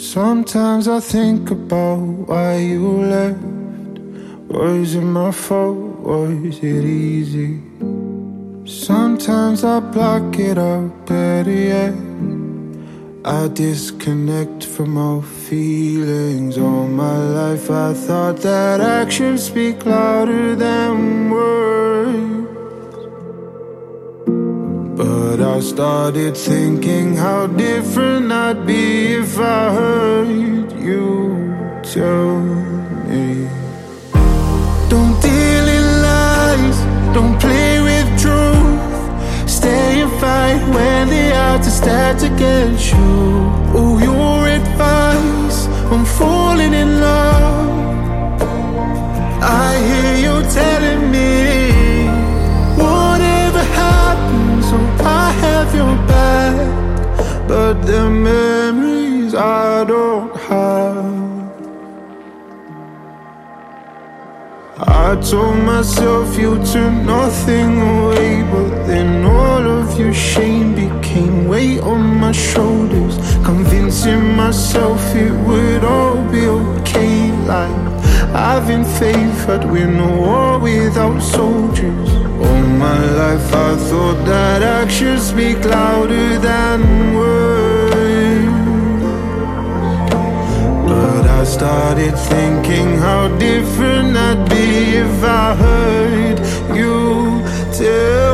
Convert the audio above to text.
Sometimes I think about why you left. Was it my fault? Was it easy? Sometimes I block it out, better yet I disconnect from all feelings. All my life I thought that actions speak louder than words, but I started thinking how different I'd be if I heard you tell me. Don't deal in lies, don't play with truth. Stay and fight when the odds are stacked against you. Oh, your advice on falling in love, I hear you telling me whatever happens, oh, I have your back. But the memories I don't have. I told myself you turn nothing away, but then all of your shame became weight on my shoulders, convincing myself it would all be okay. Like having faith I'd win a war without soldiers. All my life I thought that actions speak louder than words, but I started thinking how different I'd be if I heard you tell